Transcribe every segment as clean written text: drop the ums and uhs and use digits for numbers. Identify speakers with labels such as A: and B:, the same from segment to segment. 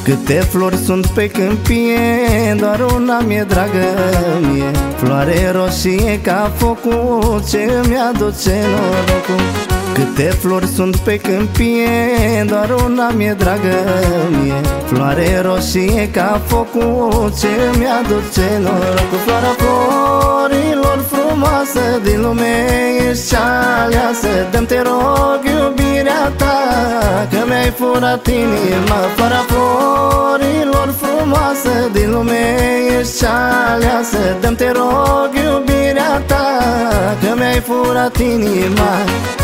A: Câte flori sunt pe câmpie, doar una mi-e dragă mie. Floare roșie ca focul, ce îmi aduce norocul. Câte flori sunt pe câmpie, doar una mi-e dragă mie. Floare roșie ca focul, ce îmi aduce norocul. Floarea florilor frumoasă din lume, ești cea aleasă. Dă-mi, te rog, iubirea ta, că mi-ai furat inima. Floarea florilor frumoasă din lume, ești cea aleasă. Dă-mi, te rog, iubirea ta, că mi-ai furat inima.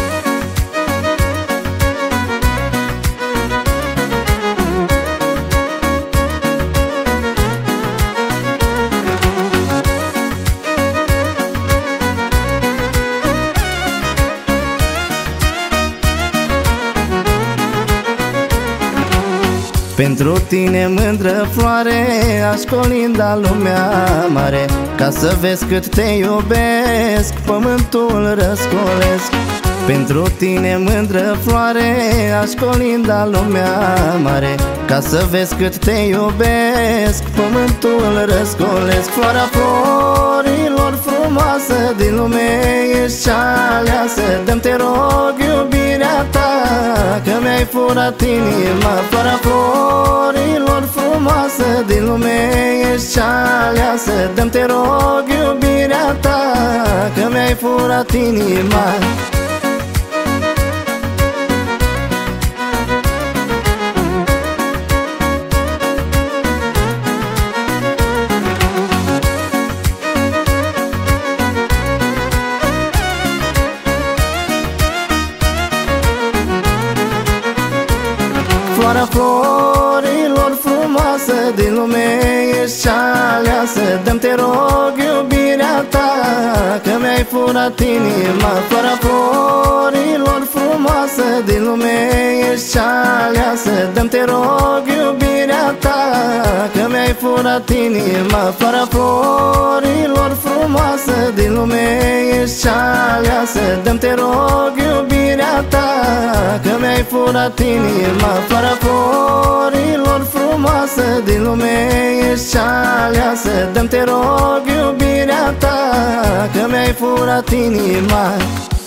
A: Pentru tine, mândră floare, aș colinda lumea mare, ca să vezi cât te iubesc, pământul răscolesc. Pentru tine, mândră floare, aș colinda lumea mare, ca să vezi cât te iubesc, pământul răscolesc. Floarea florilor frumoasă din lume, ești cea aleasă. Dă-mi, te rog, iubirea ta, că mi-ai furat inima. Floarea florilor frumoasă din lume, ești cea aleasă. Dă-mi, te rog, iubirea ta, că mi-ai furat inima. Floarea florilor frumoasă din lume, ești cea aleasă. Dă-mi, te rog, iubirea ta, că mi-ai furat inima. Floarea florilor frumoasă din lume, ești cea aleasă. Dă-mi, te rog, iubirea ta, că mi-ai furat inima. Floarea florilor frumoasă din lume, ești cea aleasă. Dă-mi, te rog, iubirea ta, că mi-ai furat inima. Floarea florilor frumoasă din lume, ești cea aleasă. Dă-mi, te rog, iubirea ta, că mi-ai furat inima.